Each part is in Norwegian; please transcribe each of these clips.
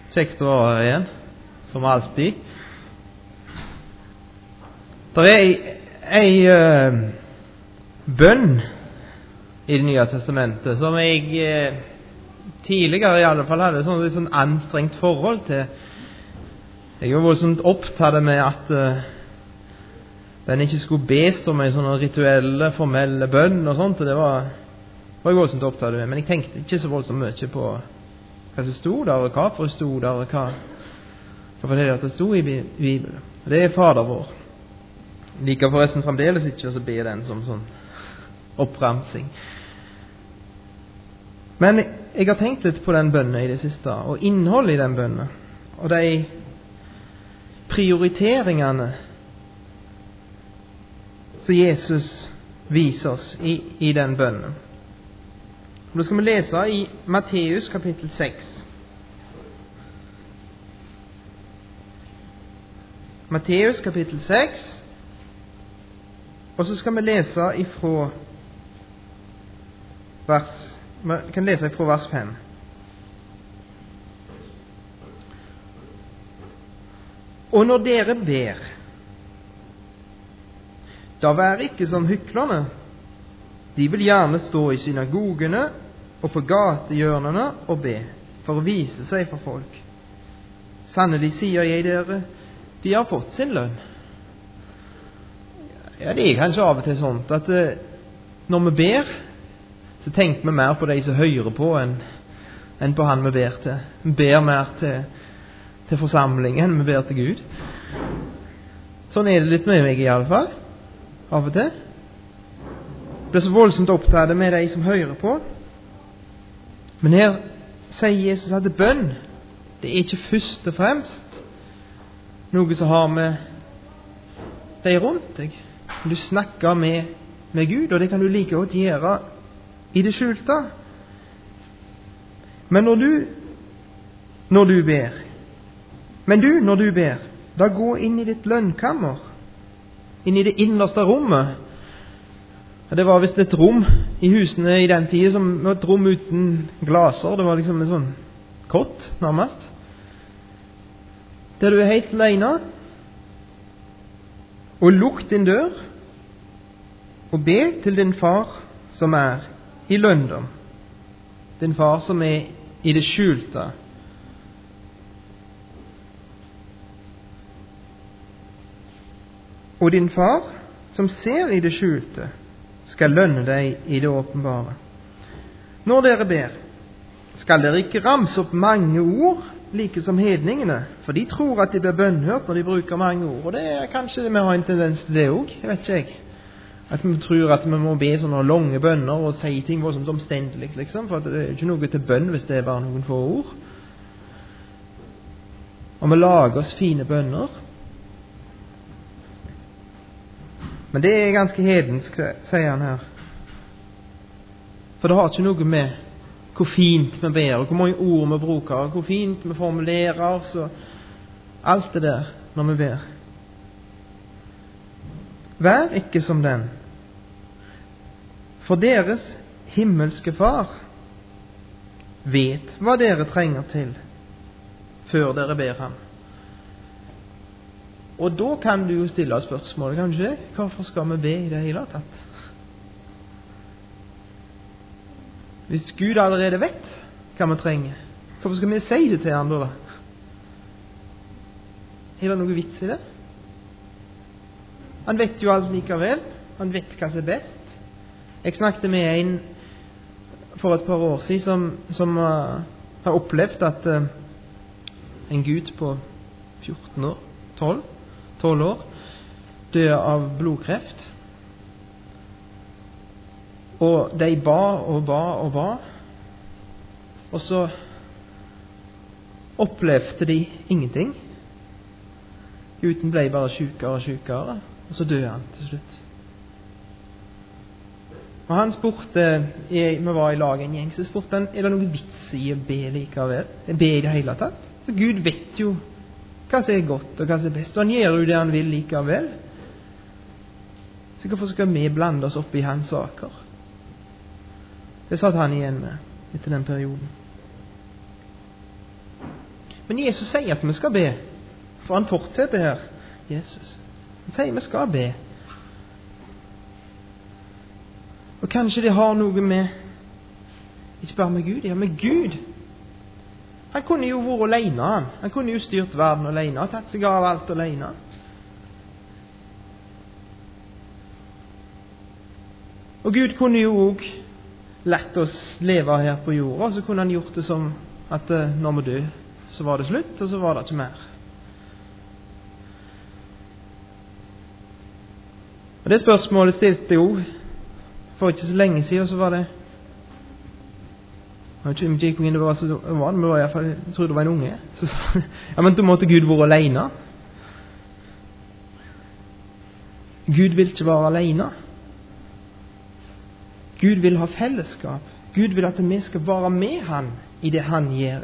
Kjekt å være her igjen, som alltid. Det er ei bønn i Det nye testamentet som jeg tidligere i alle fall hadde litt sånn anstrengt forhold til. Jeg var voldsomt opptatt med at den ikke skulle bes som en sånn rituelle, formelle bønn og sånt, og det var jeg voldsomt opptatt med. Men jeg tenkte ikke så voldsomt mye på hva som stod der, og hvorfor det stod der, og hvorfor det at det stod i Bibelen. Det er Fader vår. Liker forresten fremdeles ikke å be den som sånn oppramsing. Men jeg har tenkt litt på den bønnen i det siste, og innholdet i den bønnen, og de prioriteringene som Jesus viser oss i den bønnen. Da skal vi lese i Matteus kapittel 6. Matteus kapittel 6, og så skal vi lese ifra vers 5. Og når dere ber, da vær ikke som hyklerne. De vil gjerne stå i synagogene og på gatehjørnene og be, for å vise seg for folk. Sannelig sier jeg dere, de har fått sin lønn. Ja, det er kanskje av og til sånt at når vi ber, så tenker vi mer på de som hører på enn på han vi ber til. Vi ber mer til forsamlingen enn vi ber til Gud. Sånn er det litt med meg i alle fall, av og til. Jeg ble så voldsomt opptatt med de som hører på. Men her sier Jesus at bønn, det er ikke først og fremst noe som har med de rundt deg. Du snakker med Gud, og det kan du like godt gjøre i det skjulte. Men når du ber, da gå inn i ditt lønnkammer, inn i det innerste rommet. Det var visst et rom i husene i den tiden som var et rom uten glaser. Det var liksom en sånn kott, nærmest. Der du er helt alene. Og lukk din dør, og be til din far som er i lønndom. Din far som er i det skjulte. Og din far som ser i det skjulte, skal lønne deg i det åpenbare. Når dere ber, skal dere ikke ramse opp mange ord, like som hedningene, for de tror at de blir bønnhørt når de bruker mange ord. Og det er kanskje vi har en tendens til det også, jeg vet ikke jeg. At vi tror at vi må be sånne lange bønner og si ting voldsomt omstendelig, liksom, for det er ikke noe til bønn hvis det er bare noen få ord. Og vi lager oss fine bønner. Men det er ganske hedensk, sier han her. For det har ikke noe med hvor fint vi ber, og hvor mange ord vi bruker, og hvor fint vi formulerer oss, og alt det der når vi ber. Vær ikke som den, for deres himmelske far vet hva dere trenger til, før dere ber ham. Og da kan du jo stille spørsmål, kan du ikke det? Hvorfor skal vi be i det hele tatt? Hvis Gud allerede vet hva vi trenger, hvorfor skal vi si det til han da? Er det noe vits i det? Han vet jo alt likevel. Han vet hva som er best. Jeg snakket med en for et par år siden som har opplevd at en gutt på 12 år, døde av blodkreft. Og de ba og ba og ba. Og så opplevde de ingenting. Gutten ble bare sykere og sykere, og så døde han til slutt. Og han spurte, vi var i lag en gjeng, så spurte han, er det noe vits i å be likevel? Be i det hele tatt? For Gud vet jo hva som er godt og hva som er best, og han gjør jo det han vil likevel. Så hvorfor skal vi blande oss opp i hans saker? Det satt han igjen med etter den perioden. Men Jesus sier at vi skal be. For han fortsetter her. Jesus. Han sier vi skal be. Og kanskje det har noe med, ikke bare med Gud, ja, med Gud. Han kunne jo vært alene, han. Han kunne jo styrt verden alene, og tatt seg av alt alene. Og Gud kunne jo også latt oss leve her på jorda, og så kunne han gjort det som at når vi dør, så var det slutt, og så var det ikke mer. Og det spørsmålet stilte jo for ikke så lenge siden, så var det, jeg vet ikke hvor det var, så var det, men i hvert fall, jeg tror det var en unge, så sa han, ja, men da måtte Gud være alene. Gud vil ikke være alene. Gud vil ha fellesskap. Gud vil at vi skal være med han i det han gjør.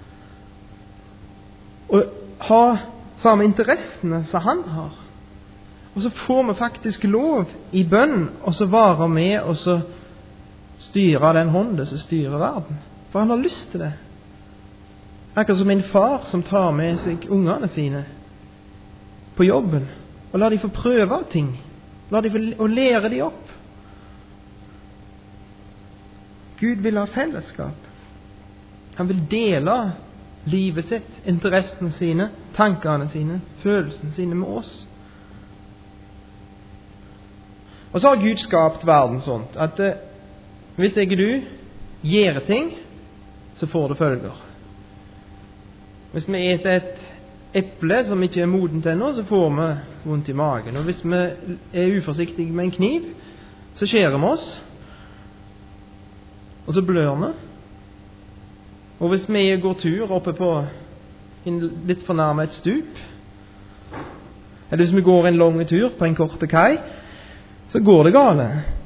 Og ha samme interessene som han har. Og så får vi faktisk lov i bønn, og så være med, og så styre den hånden som styrer verden. For han har lyst til det. Akkurat som en far som tar med seg ungene sine på jobben, og lar de få prøve ting. Lar de få lære de opp. Gud vil ha fellesskap. Han vil dele livet sitt, interessene sine, tankene sine, følelsene sine med oss. Og så har Gud skapt verden sånn at hvis jeg og du gjør ting, så får det følger. Hvis vi eter et eple som ikke er modent ennå, så får vi vondt i magen. Og hvis vi er uforsiktige med en kniv, så skjærer vi oss. Og så blør vi. Og hvis vi går tur oppe på litt for nærme et stup, eller hvis vi går en lang tur på en kort kai, så går det gale.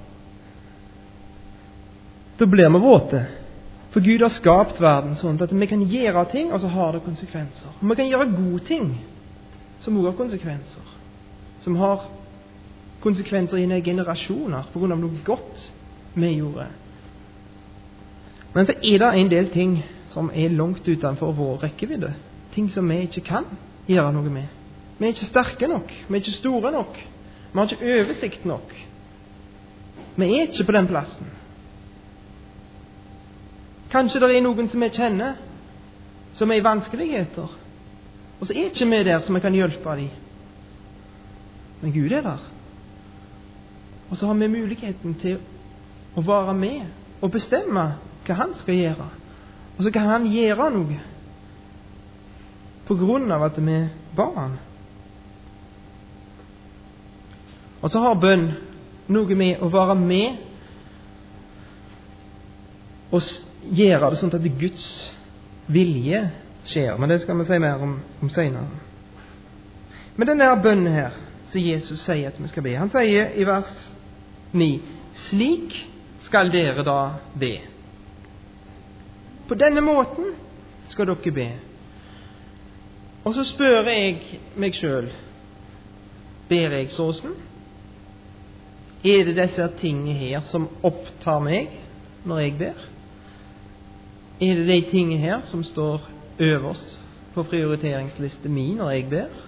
Da blir vi våte. For Gud har skapt verden sånn at vi kan gjøre ting, og så har det konsekvenser. Og vi kan gjøre gode ting, som også har konsekvenser. Som har konsekvenser i generasjoner, på grunn av noe godt vi gjorde. Men så er det en del ting som er langt utenfor vår rekkevidde. Ting som vi ikke kan gjøre noe med. Vi er ikke sterke nok. Vi er ikke store nok. Vi har ikke oversikt nok. Vi er ikke på den plassen. Kanskje det er noen som vi kjenner, som er i vanskeligheter. Og så er ikke vi der som vi kan hjelpe dem. Men Gud er der. Og så har vi muligheten til å være med og bestemme hva han skal gjøre. Og så kan han gjøre noe på grunn av at vi er barn. Og så har bønn noe med å være med og gjøre det sånn at Guds vilje skjer. Men det skal vi si mer om senere. Men denne bønnen her, som Jesus sier at vi skal be, han sier i vers 9, slik skal dere da be. På denne måten skal dere be. Og så spør jeg meg selv, ber jeg sånn? Er det disse tingene her som opptar meg når jeg ber? Er det de tingene her som står øverst på prioriteringslisten min når jeg ber?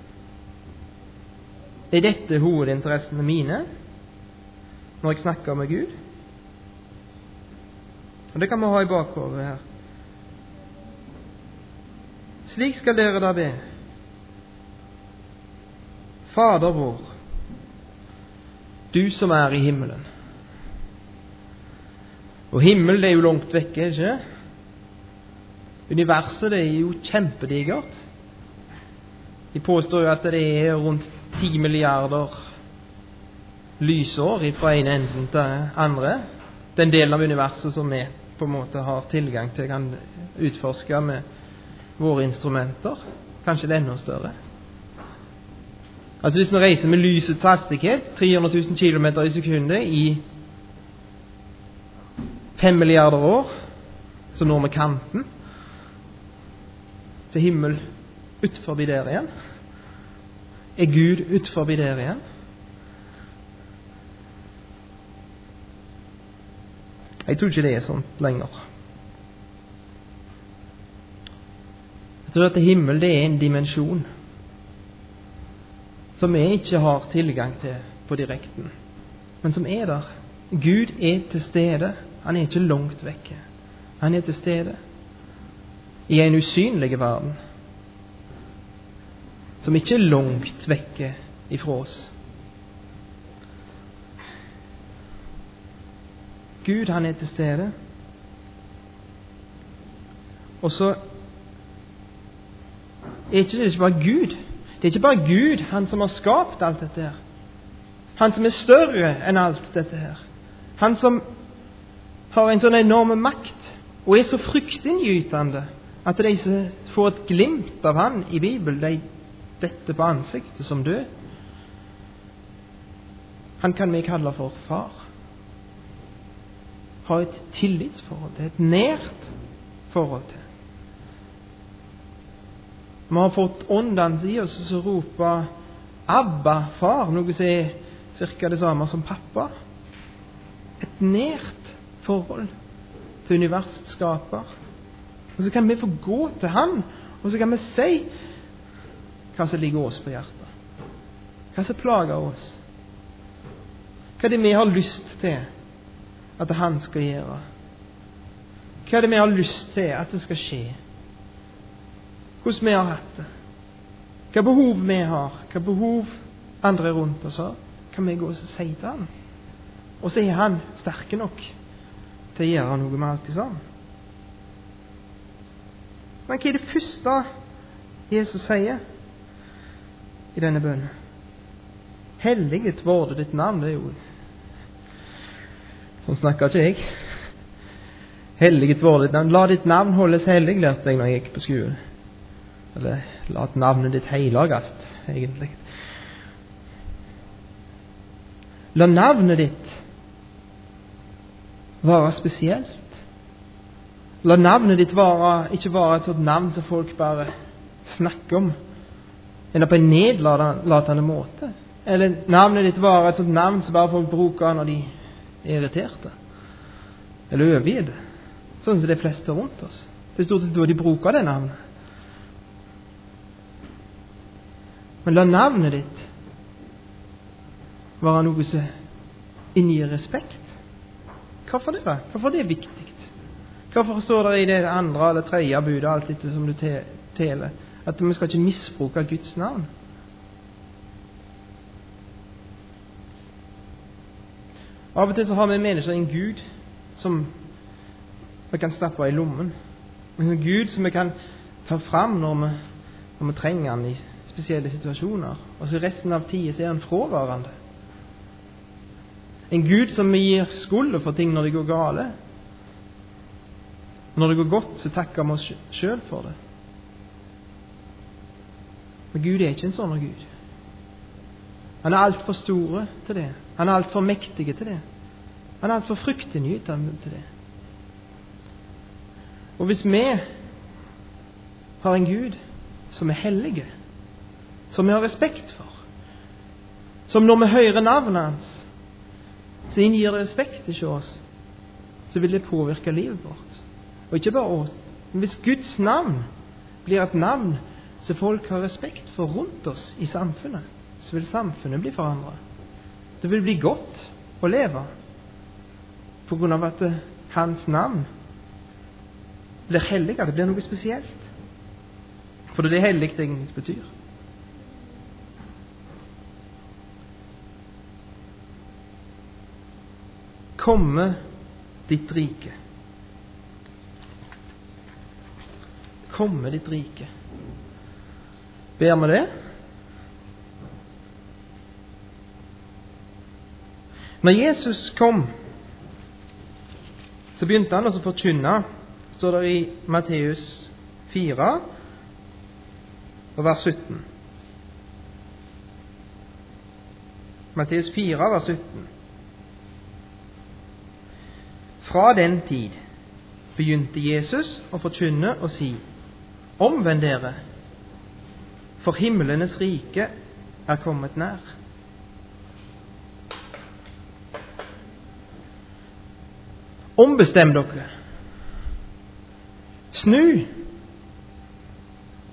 Er dette hovedinteressene mine når jeg snakker med Gud? Og det kan vi ha i bakhodet her. Slik skal dere da be. Fader vår, du som er i himmelen. Og himmel, det er jo langt vekke, ikke? Universet, det er jo kjempedigert. De påstår jo at det er rundt 10 milliarder lysår fra en enden til andre. Den delen av universet som vi på en måte har tilgang til, kan utforske med våre instrumenter. Kanskje det er enda større. Altså hvis vi reiser med lysets hastighet, 300 000 kilometer i sekundet i 5 milliarder år, så når vi kanten. Så himmel utforbi der igjen. Er Gud utforbi der igjen? Jeg tror ikke det er sånt lenger. Jeg tror at himmel det er en dimensjon som vi ikke har tilgang til på direkten, men som er der. Gud er til stede. Han er ikke langt vekke. Han er til stede i en usynlig verden som ikke er langt vekke ifra oss. Gud, han er til stede. Og så er det ikke bare Gud. Det er ikke bare Gud, han som har skapt alt dette her. Han som er større enn alt dette her. Han som har en sånn enorm makt og er så fryktinngytende at de som får et glimt av han i Bibelen, de detter på ansiktet som død. Han kan vi kalle for far. Ha et tillitsforhold til, et nært forhold til. Vi har fått åndene i oss som roper Abba, far, noe som er cirka det samme som pappa. Et nært forhold til universets skaper. Og så kan vi få gå til han, og så kan vi si hva som ligger oss på hjertet. Hva som plager oss. Hva er det vi har lyst til at han skal gjøre? Hva er det vi har lyst til at det skal skje? Hvordan vi har hatt det? Hva behov vi har? Hva behov andre rundt oss har? Kan vi gå og si til han? Og så er han sterk nok til å gjøre noe med alt det sånn. Men hva er det første Jesus sier i denne bønnen? Helliget vorde ditt navn. Det er jo sånn snakker ikke jeg. Helliget vorde ditt navn. La ditt navn holdes hellig, lærte jeg når jeg gikk på skolen. Eller la navnet ditt helligast, egentlig. La navnet ditt være spesielt. La navnet ditt ikke være et sånt navn som folk bare snakker om, eller på en nedlatende måte. Eller navnet ditt være et sånt navn som bare folk bruker når de er irriterte, eller overgitt. Sånn som de fleste rundt oss. Det er stort sett da de bruker det navnet. Men la navnet ditt være noe som inngir respekt. Hvorfor det da? Hvorfor det er viktig? Hvorfor står det i det andre eller tredje budet, alt etter som du teler, at vi skal ikke misbruke Guds navn? Av og til så har vi mennesker en Gud som vi kan stappe i lommen. En Gud som vi kan ta fram når vi trenger han i spesielle situasjoner. Og så resten av tiden så er han fraværende. En Gud som vi gir skulder for ting når det går gale. Når det går godt, så takker vi oss selv for det. Men Gud er ikke en sånn Gud. Han er alt for store til det. Han er alt for mektige til det. Han er alt for fryktinngytende til det. Og hvis vi har en Gud som er hellige, som vi har respekt for, som når vi hører navnet hans, så inngir det respekt til oss, så vil det påvirke livet vårt. Og ikke bare oss. Men hvis Guds navn blir et navn som folk har respekt for rundt oss i samfunnet, så vil samfunnet bli forandret. Det vil bli godt å leve på grunn av at hans navn blir hellig. Det blir noe spesielt. For det er det hellig egentlig betyr. Komme ditt rike. Komme ditt rike. Ber vi det? Når Jesus kom, så begynte han å forkynne, står det i Matteus 4, vers 17. Matteus 4, vers 17. Fra den tid begynte Jesus å forkynne og si: Omvend dere, for himmelenes rike er kommet nær. Ombestem dere. Snu.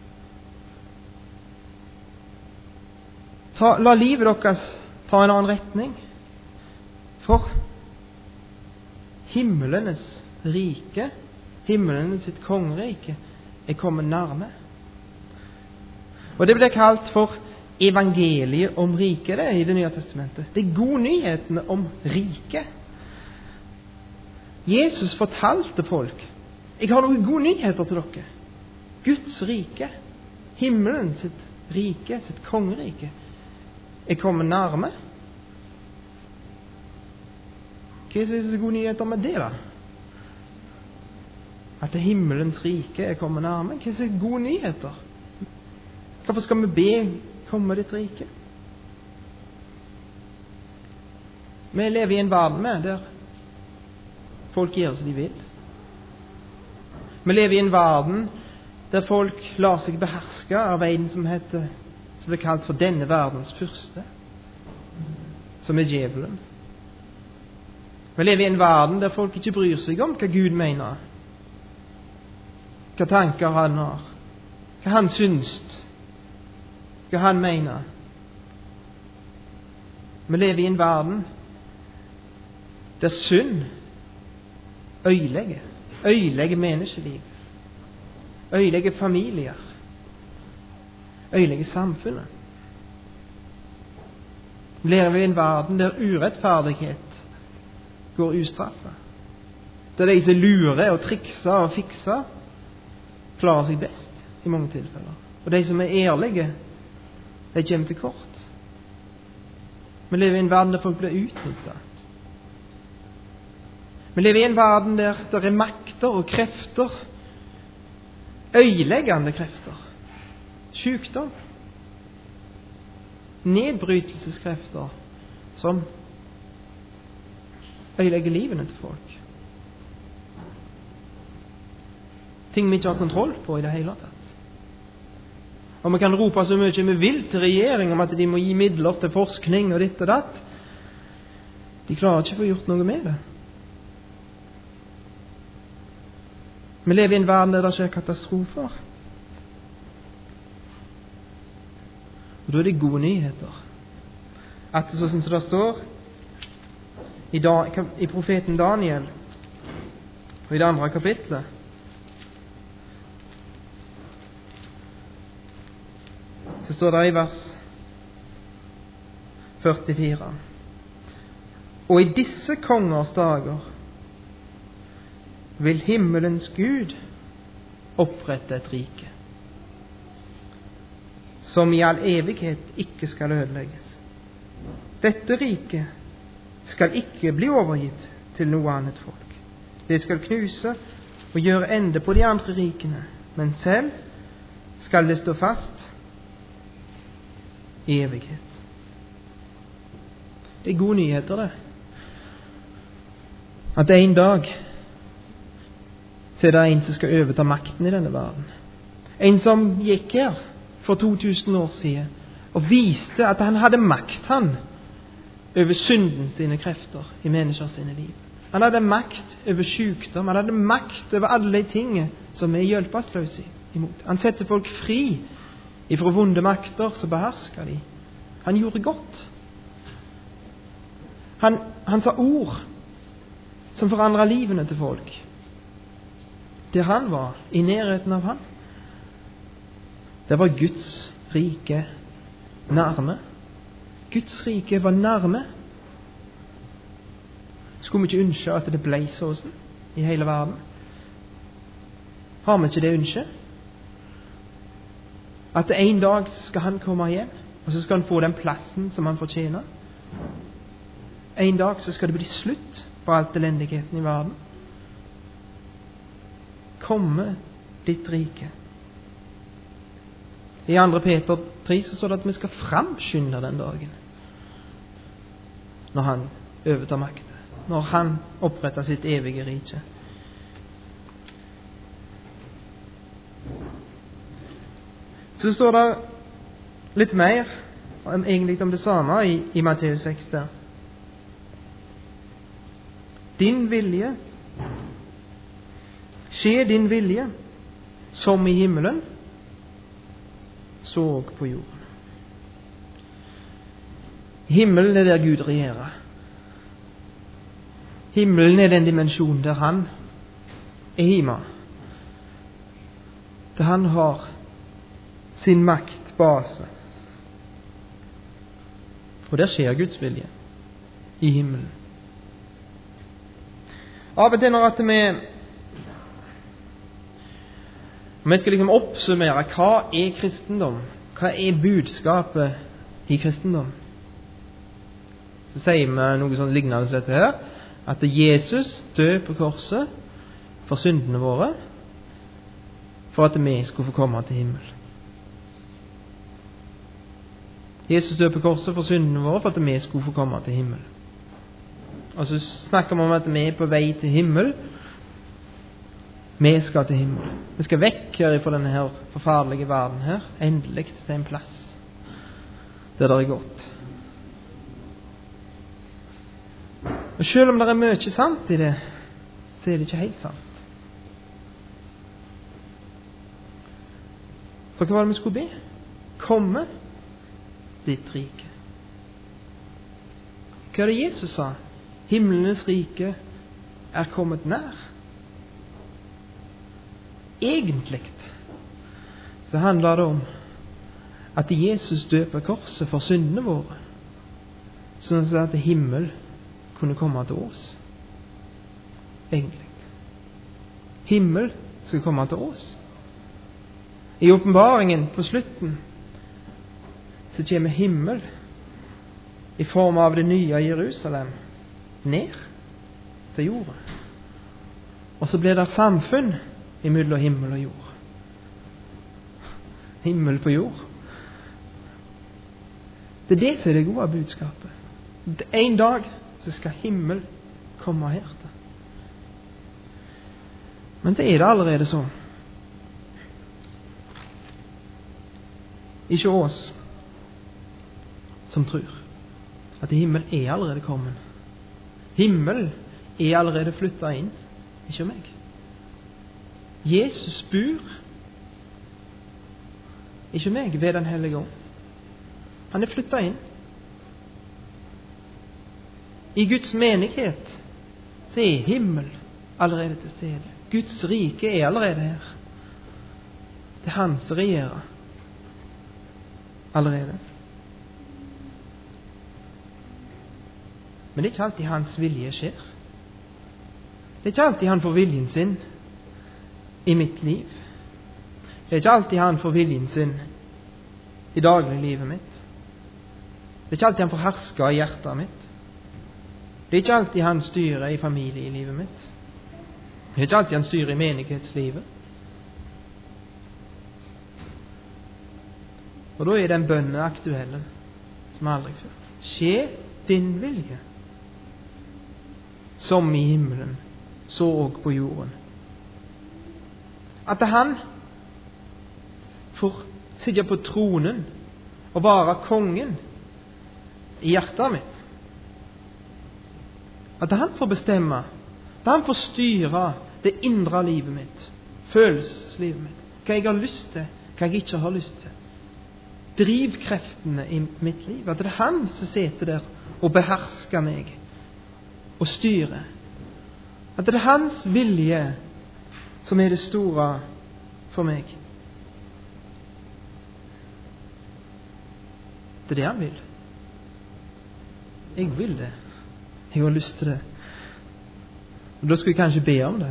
La livet deres ta en annen retning. For himmelenes rike, himmelenes sitt kongerike, er kommet nærme. Og det blir kalt for evangeliet om riket, det, i Det nye testamentet. Det er gode nyhetene om riket. Jesus fortalte folk: jeg har noen gode nyheter til dere. Guds rike, himmelen sitt rike, sitt kongerike, er kommet nærme. Hva er disse gode nyheter med det, da? At det himmelens rike er kommet nærme. Hva er disse gode nyheter? Hvorfor skal vi be komme ditt rike? Vi lever i en verden der folk gjør som de vil. Vi lever i en verden der folk lar seg beherske av en som blir kalt for denne verdens fyrste, som er djevelen. Vi lever i en verden der folk ikke bryr seg om hva Gud mener, hva tanker han har, hva han syns, hva han mener. Vi lever i en verden der synd øyelegger menneskeliv, øyelegger familier, øyelegger samfunnet. Vi lever i en verden der urettferdighet går ustraffet, der de som lurer og trikser og fikser, klarer seg best i mange tilfeller, og de som er ærlige, de kommer til kort. Vi lever i en verden der folk blir utnyttet. Vi lever i en verden der det er makter og krefter, øyeleggende krefter, sykdom, nedbrytelseskrefter som øyelegger livene til folk. Ting vi ikke har kontroll på i det hele tatt. Og vi kan rope så mye vi vil til regjeringen om at de må gi midler til forskning og ditt og datt. De klarer ikke å få gjort noe med det. Vi lever i en verden der det skjer katastrofer. Og da er det gode nyheter. At det, sånn som det står i profeten Daniel, og i det andre kapitlet, så står det i vers 44: og i disse kongers dager vil himmelens Gud opprette et rike, som i all evighet ikke skal ødelegges. Dette riket skal ikke bli overgitt til noe annet folk. Det skal knuse og gjøre ende på de andre rikene, men selv skal det stå fast i evighet. Det er gode nyheter, det. At en dag så er det en som skal overta makten i denne verden. En som gikk her for 2000 år siden og viste at han hadde makt, han, over synden sine krefter i mennesker sine liv. Han hadde makt over sykdom, han hadde makt over alle de tingene som er hjelpeløse imot. Han setter folk fri ifra vonde makter, så behersker de. Han gjorde godt. Han sa ord som forandret livene til folk. Der han var, i nærheten av han, det var Guds rike nærme. Guds rike var nærme. Skulle vi ikke ønske at det ble sånn i hele verden? Har vi ikke det ønsket? At en dag skal han komme igjen, og så skal han få den plassen som han fortjener. En dag så skal det bli slutt på alt elendigheten i verden. Komme ditt rike. I 2. Peter 3 så står det at vi skal framskynde den dagen, når han overtar makten, når han oppretter sitt evige rike. Så står det litt mer egentlig om det samme i Matteus 6 der. Din vilje, skje din vilje, som i himmelen, så på jorden. Himmelen er der Gud regjerer. Himmelen er den dimensjonen der han er hjemme. Der han har sin maktbase. Og der skjer Guds vilje i himmelen. Av og til når at vi skal liksom oppsummere hva er kristendom, hva er budskapet i kristendom, så sier vi noe sånn lignende til dette her, at Jesus døde på korset for syndene våre, for at vi skulle få komme til himmel. Jesus døde på korset for syndene våre, for at vi skulle få komme til himmel. Og så snakker vi om at vi er på vei til himmel. Vi skal til himmel. Vi skal vekk her fra denne her forferdelige verden her, endelig til en plass der det er godt. Og selv om det er mye sant i det, så er det ikke helt sant. For hva var det vi skulle be? Komme ditt rike. Hva er det Jesus sa? Himmelens rike er kommet nær. Egentlig så handler det om at Jesus døde på korset for syndene våre, sånn at himmel kunne komme til oss. Egentlig. Himmel skal komme til oss. I åpenbaringen på slutten så kommer himmel i form av det nye Jerusalem ned til jorden. Og så blir det samfunn imellom himmel og jord. Himmel på jord. Det er det som er det gode budskapet. En dag så skal himmel komme her til. Men det er det allerede sånn. Ikke oss som tror at himmel er allerede kommet. Himmel er allerede flyttet inn, ikke meg. Jesus bor, ikke meg, ved den hellige ånd. Han er flyttet inn. I Guds menighet så er himmel allerede til stede. Guds rike er allerede her. Det er han som regjerer allerede. Men det er ikke alltid hans vilje skjer. Det er ikke alltid han får viljen sin i mitt liv. Det er ikke alltid han får viljen sin i dagliglivet mitt. Det er ikke alltid han får herske i hjertet mitt. Det er ikke alltid han styrer i familielivet mitt. Det er ikke alltid han styrer i menighetslivet. Og da er den bønnen aktuelle som aldri før. Skje din vilje, som i himmelen, så og på jorden. At han får sitte på tronen og være kongen i hjertet mitt. At han får bestemme, at han får styre det indre livet mitt, følelseslivet mitt, hva jeg har lyst til, hva jeg ikke har lyst til. Drivkreftene i mitt liv. At det er han som sitter der og behersker meg og styrer. At det er hans vilje som er det store for meg. Det er det han vil. Jeg vil det. Jeg har lyst til det. Og da skal jeg kanskje be om det.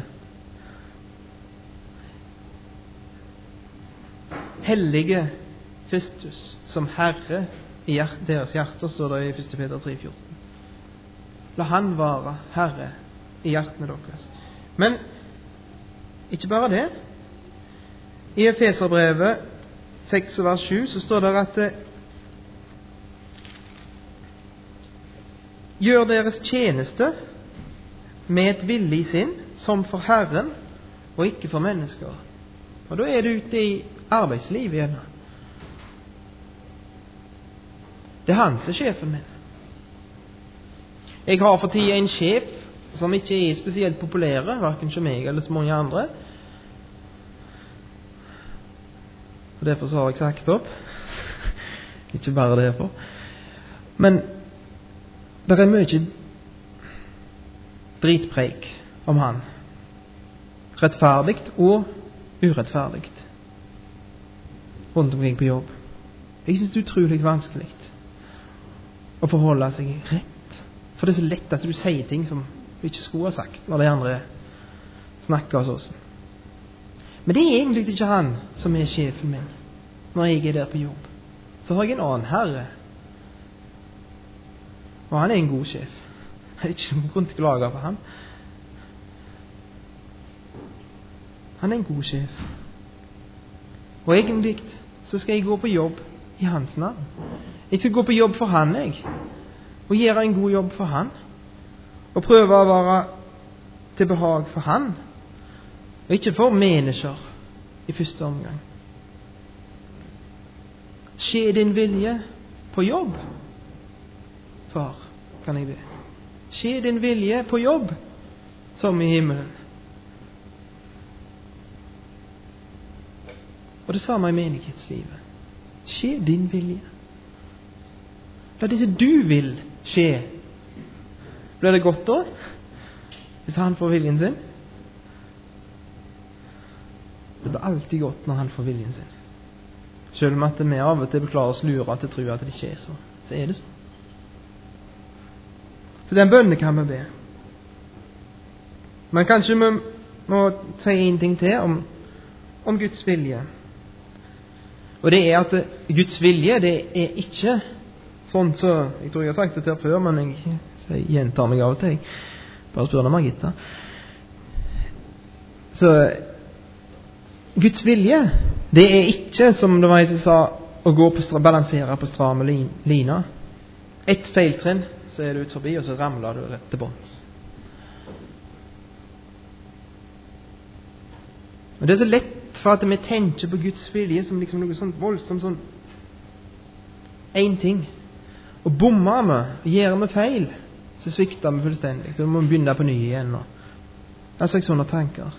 Hellige Kristus som Herre i deres hjerter, står det i 1. Peter 3,14. La han være Herre i hjertene deres. Men ikke bare det. I Efeserbrevet 6 vers 7 så står det at gjør deres tjeneste med et villig sinn, som for Herren og ikke for mennesker. Og da er du ute i arbeidslivet igjen. Det er han som er sjefen min. Jeg har for tiden en sjef som ikke er spesielt populære, hverken som meg eller så mange andre. Og derfor så har jeg sagt opp. Ikke bare derfor. Men Det er mye dritpreik om han. Rettferdig og urettferdig. Rundt omkring på jobb. Jeg synes det er utrolig vanskelig å forholde seg rett. For det er så lett at du sier ting som du ikke skulle ha sagt når de andre snakker hos oss. Men det er egentlig ikke han som er sjefen min når jeg er der på jobb. Så har jeg en annen herre. Og han er en god sjef. Jeg har ikke noen grunn til å klage på han. Han er en god sjef. Og egentlig så skal jeg gå på jobb i hans navn. Jeg skal gå på jobb for han, jeg. Og gjøre en god jobb for han. Og prøve å være til behag for han. Og ikke for mennesker i første omgang. Skje din vilje på jobb, far, kan jeg be. Skje din vilje på jobb, som i himmelen. Og det samme i menighetslivet. Skje din vilje. La det som du vil skje. Blir det godt da? Hvis han får viljen sin? Det blir alltid godt når han får viljen sin. Selv om at vi av og til klarer oss lure til å tro at det ikke er så. Så er det så. Så den bønnen kan vi be. Men kanskje vi må si en ting til om Guds vilje. Og det er at Guds vilje, det er ikke sånn så, jeg tror jeg har sagt det her før, men jeg gjentar meg av og til. Bare spør deg, Margitta. Så Guds vilje, det er ikke, som det var jeg som sa, å gå på balansere på stramme lina. Et feiltrinn, så er du ut forbi, og så ramler du rett til bånds. Og det er så lett for at vi tenker på Guds vilje som liksom noe sånt voldsomt, sånn en ting. Og bommer vi, gjør vi feil, så svikter vi fullstendig. Så må vi begynne på ny igjen. Det er slags sånne tanker.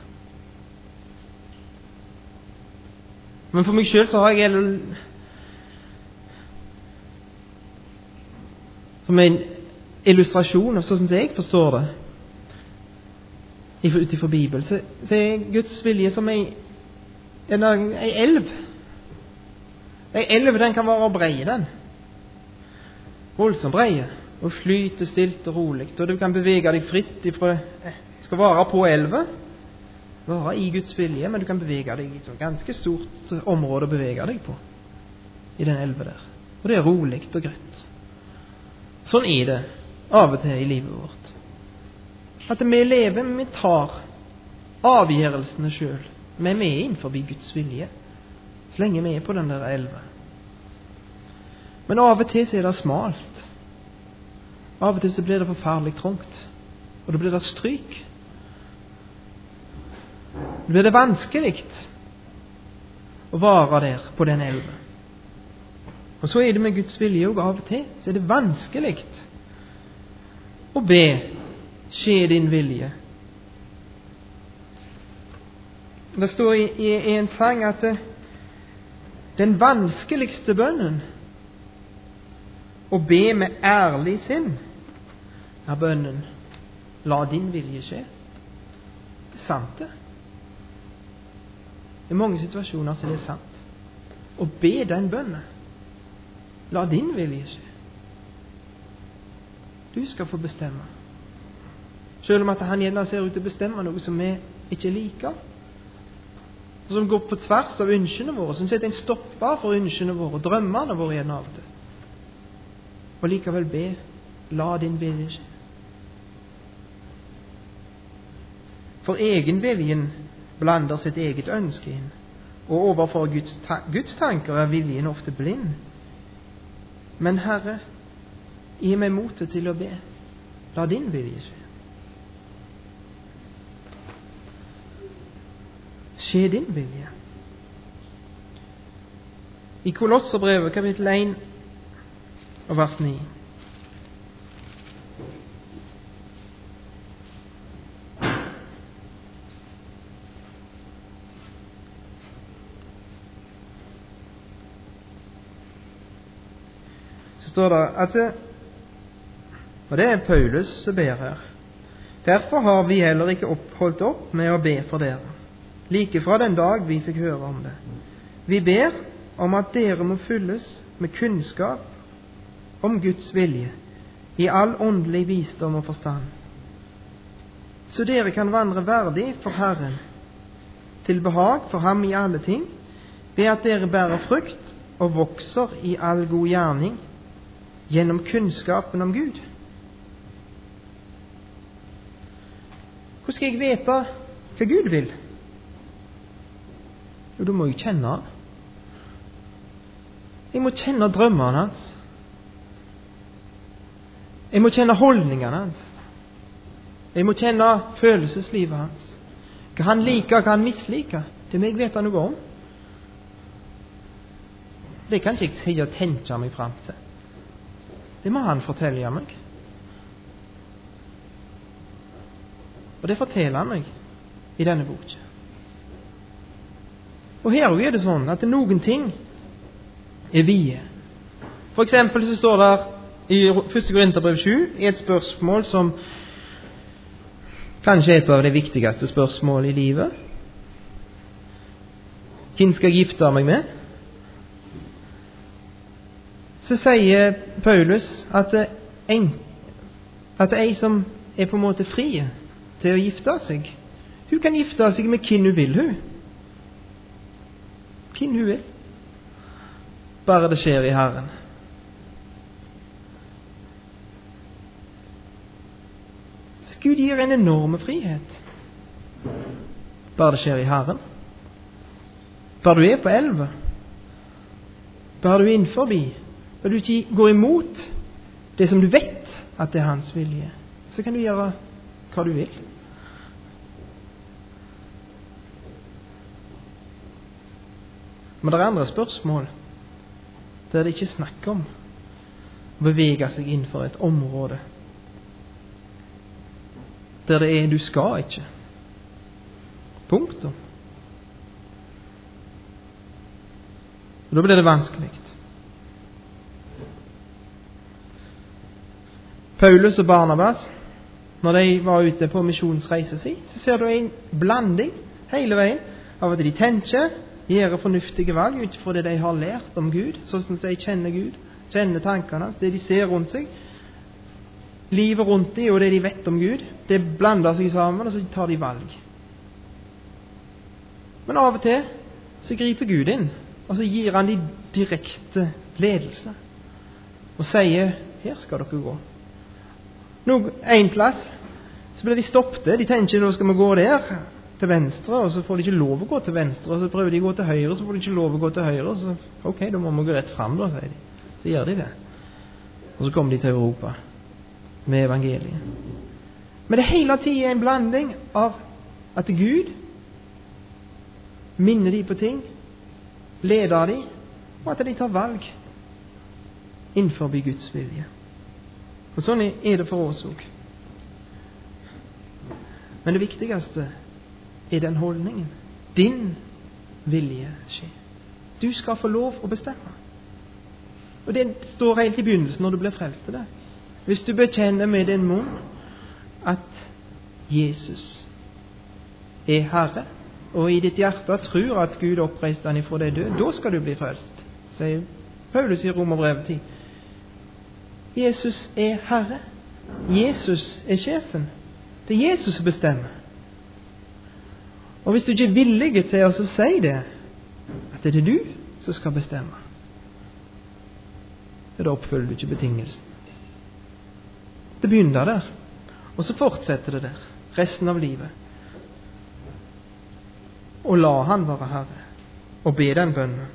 Men for meg selv så har jeg som en illustrasjon av sånn som jeg forstår det utifra Bibelen, så er Guds vilje som en elv. En elv, den kan være bred, den. Voldsomt bred. Og flyte stilt og rolig. Og du kan bevege deg fritt ifra, skal være på elven. Være i Guds vilje, men du kan bevege deg i et ganske stort område å bevege deg på. I den elven der. Og det er rolig og greit. Sånn er det av og til i livet vårt. At vi lever, vi tar avgjørelsene selv. Men vi er innenfor Guds vilje. Så lenge vi er på den der elven. Men av og til så er det smalt. Av og til så blir det forferdelig trångt. Og da blir det stryk. Det blir det vanskelig å være der på den elven. Og så er det med Guds vilje og av og til så er det vanskelig å be skje din vilje. Det står i en sang at den vanskeligste bønnen å be med ærlig sinn er bønnen la din vilje skje. Det er sant det. I mange situasjoner så er det sant. Å be den bønnen. La din vilje skje. Du skal få bestemme. Selv om at han gjerne ser ut til å bestemme noe som vi ikke liker. Som går på tvers av ønskene våre. Som setter en stopper for ønskene våre. Drømmene våre igjen av det. Og likevel be. La din vilje skje. For egenviljen blander sitt eget ønske inn, og overfor Guds tanker er viljen ofte blind. Men Herre, gi meg motet til å be. La din vilje skje. Skje din vilje. I Kolosserbrevet kapittel 1 og vers 9. Står det at Og det er Paulus som ber her. Derfor har vi heller ikke holdt opp med å be for dere, like fra den dag vi fikk høre om det. Vi ber om at dere må fylles med kunnskap om Guds vilje, i all åndelig visdom og forstand, så dere kan vandre verdig for Herren, til behag for ham i alle ting, ved at dere bærer frukt og vokser i all god gjerning, gjennom kunnskapen om Gud. Hvordan skal jeg vite hva Gud vil? Jo, da må jeg kjenne han. Jeg må kjenne drømmene hans. Jeg må kjenne holdningene hans. Jeg må kjenne følelseslivet hans. Hva han liker, hva han misliker. Det må jeg vite noe om. Det kan ikke jeg si og tenke meg frem til. Det må han fortelle meg. Og det forteller han meg i denne boken. Og her er det sånn at noen ting er vide. For eksempel så står det i 1. Korinterbrev 7 et spørsmål som kanskje er et av de viktigste spørsmål i livet. Hvem skal jeg gifte meg med? Så sier Paulus at ei som er på en måte fri til å gifte seg, hun kan gifte seg med hvem hun vil, hvem hun vil, bare det skjer i Herren. Så Gud gir en enorm frihet, bare det skjer i Herren. Bare du er på elva, bare du er innenforbi, bare du ikke går imot det som du vet at det er hans vilje, så kan du gjøre hva du vil. Men det er andre spørsmål der det ikke snakker om å bevege seg innenfor et område der det er du skal ikke. Punktum. Og da blir det vanskelig. Paulus og Barnabas, når de var ute på misjonsreise si, så ser du en blanding hele veien av at de tenker, gjør fornuftige valg ut fra det de har lært om Gud, sånn som de kjenner Gud, kjenner tankene, det de ser rundt seg, livet rundt dem og det de vet om Gud, det blander seg sammen, og så tar de valg. Men av og til så griper Gud inn, og så gir han de direkte ledelse, og sier, her skal dere gå. En plass så blir de stoppet, de tenker nå skal vi gå der til venstre, og så får de ikke lov å gå til venstre, og så prøver de å gå til høyre, så får de ikke lov å gå til høyre, og så ok, da må vi gå rett frem da, sier de. Så gjør de det. Og så kommer de til Europa med evangeliet. Men det hele tiden er en blanding av at Gud minner de på ting, leder de, og at de tar valg innenfor Guds vilje. Og sånn er det for oss også. Men det viktigste er den holdningen. Din vilje skjer. Du skal få lov å bestemme. Og det står helt i begynnelsen når du blir frelst til det. Hvis du bekjenner med din munn at Jesus er Herre, og i ditt hjerte tror at Gud oppreiste han ifra deg død, da skal du bli frelst, sier Paulus i Romerbrevet 10. Jesus er Herre. Jesus er sjefen. Det er Jesus som bestemmer. Og hvis du ikke er villig til å si det, at det er du som skal bestemme, da oppfyller du ikke betingelsen. Det begynner der, og så fortsetter det der, resten av livet. Og la han være Herre, og be den bønnen.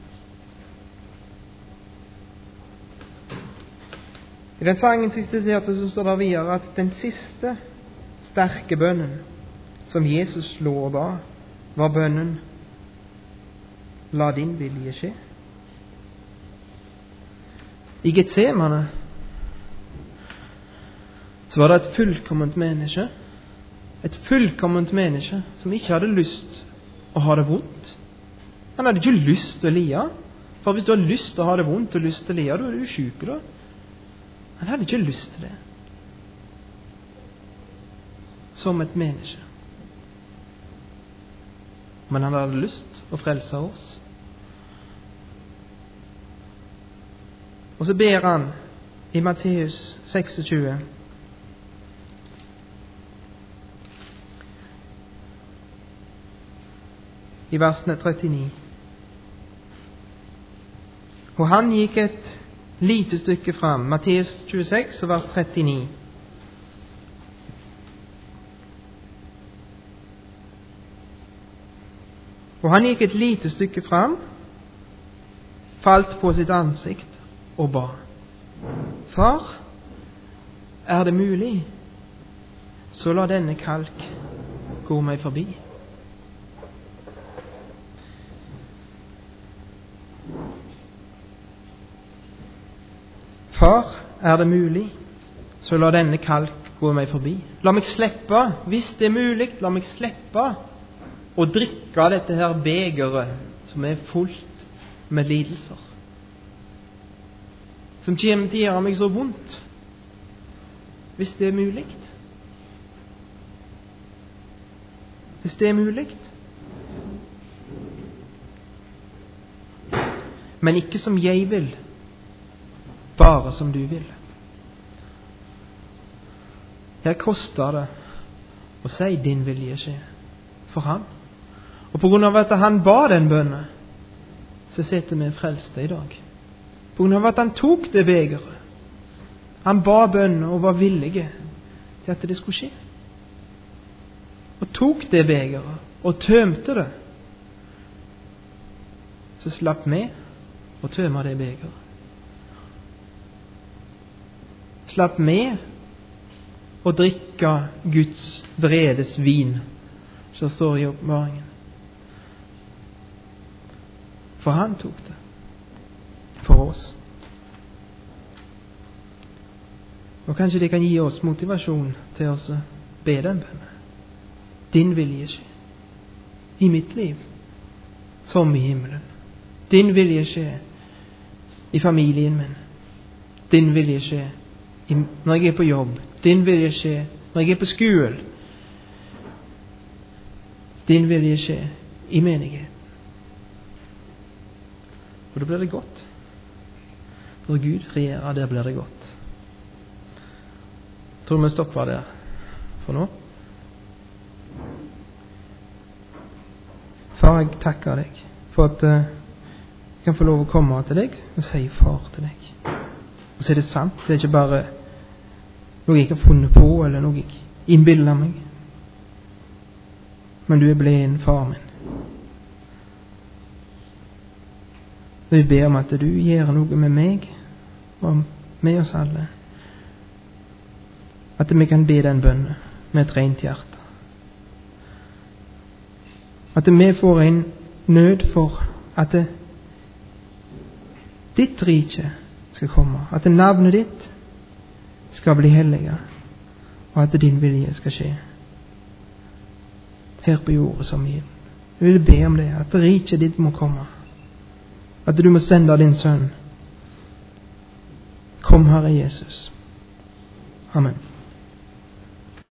I den sangen siste så står det videre at den siste sterke bønnen som Jesus lå og ba, var bønnen la din vilje skje. I Getsemane så var det et fullkomment menneske som ikke hadde lyst å ha det vondt. Han hadde ikke lyst til å lia, for hvis du har lyst til å ha det vondt og lyst til å lia, da er du syk da. Han hadde ikke lyst til det. som et menneske. Men han hadde lyst å frelse oss. Og så ber han i Matteus 26 i versene 39. Og han gikk et lite stykke fram. Matteus 26, vers 39. Og han gikk et lite stykke fram, falt på sitt ansikt og ba: Far, er det mulig, så la denne kalk gå meg forbi. Far, er det mulig, så la denne kalk gå meg forbi. La meg slippe, hvis det er mulig, la meg slippe å drikke dette her begeret som er fullt med lidelser, som kommer til å gjøre meg så vondt. Hvis det er mulig. Hvis det er mulig. Men ikke som jeg vil, bare som du vil. Her koster det å si din vilje skje for han. Og på grunn av at han ba den bønnen, så sitter vi frelste i dag. På grunn av at han tok det begeret. Han ba bønnen og var villig til at det skulle skje. Og tok det begeret og tømte det. Så slapp vi å tømme det begeret. Slapp med å drikke Guds vredes vin, som står i åpenbaringen. For han tok det for oss. Og kanskje det kan gi oss motivasjon til å be den bønnen. Din vilje skje i mitt liv som i himmelen. Din vilje skje i familien min. Din vilje skje når jeg er på jobb. Din vilje skje når jeg er på skolen. Din vilje skje i menigheten. Og da blir det godt. Når Gud regjerer, der blir det godt. Jeg tror vi stopper der for nå. Far, jeg takker deg for at jeg kan få lov å komme til deg og si far til deg. Og så er det sant. Det er ikke bare noe jeg har funnet på, eller noe jeg innbiller meg. Men du er blitt en far min. Og vi ber om at du gjør noe med meg, og med oss alle. At vi kan be den bønnen med et rent hjerte. At vi får en nød for at ditt rike skal komme. At navnet ditt skal bli hellige, og at din vilje skal skje her på jordet som i himmelen. Jeg vil be om det, at riket ditt må komme, at du må sende din sønn. Kom, Herre Jesus. Amen.